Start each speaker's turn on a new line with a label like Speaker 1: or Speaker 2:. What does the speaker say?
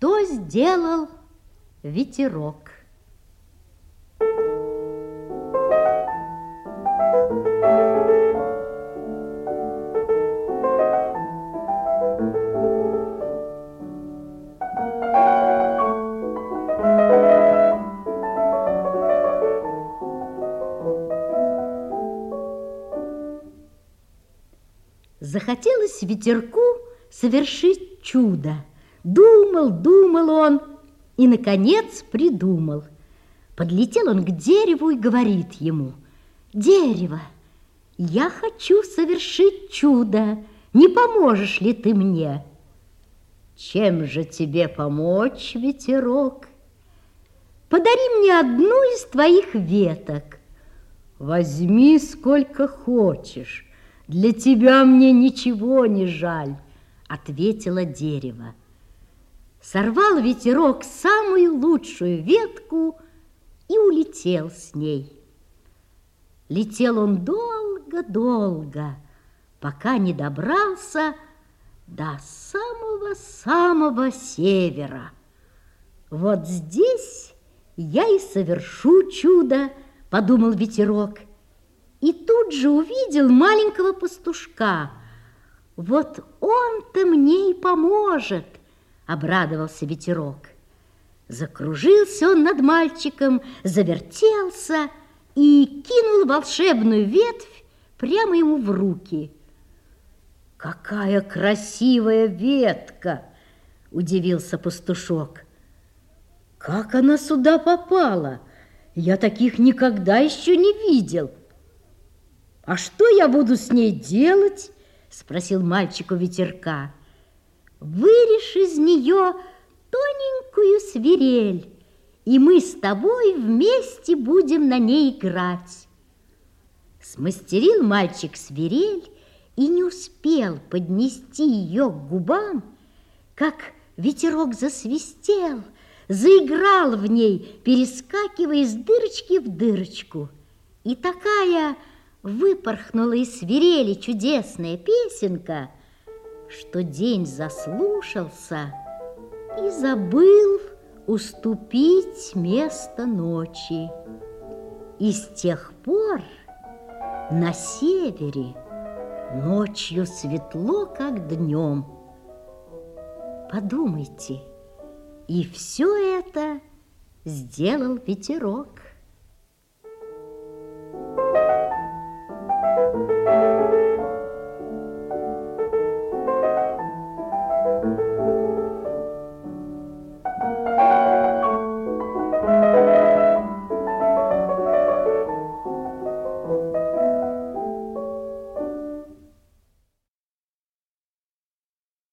Speaker 1: Что сделал ветерок? Захотелось ветерку совершить чудо. Думал он и, наконец, придумал. Подлетел он к дереву и говорит ему: «Дерево, я хочу совершить чудо, не поможешь ли ты мне?» «Чем же тебе помочь, ветерок?» «Подари мне одну из твоих веток». «Возьми сколько хочешь, для тебя мне ничего не жаль», ответило дерево. Сорвал ветерок самую лучшую ветку и улетел с ней. Летел он долго-долго, пока не добрался до самого-самого севера. «Вот здесь я и совершу чудо», подумал ветерок, и тут же увидел маленького пастушка. «Вот он-то мне и поможет», обрадовался ветерок. Закружился он над мальчиком, завертелся и кинул волшебную ветвь прямо ему в руки. «Какая красивая ветка!» удивился пастушок. «Как она сюда попала? Я таких никогда еще не видел». «А что я буду с ней делать?» спросил мальчик у ветерка. «Вырежь из нее тоненькую свирель, и мы с тобой вместе будем на ней играть». Смастерил мальчик свирель и не успел поднести ее к губам, как ветерок засвистел, заиграл в ней, перескакивая из дырочки в дырочку. И такая выпорхнула из свирели чудесная песенка, что день заслушался и забыл уступить место ночи. И с тех пор на севере ночью светло, как днем. Подумайте, и все это сделал ветерок.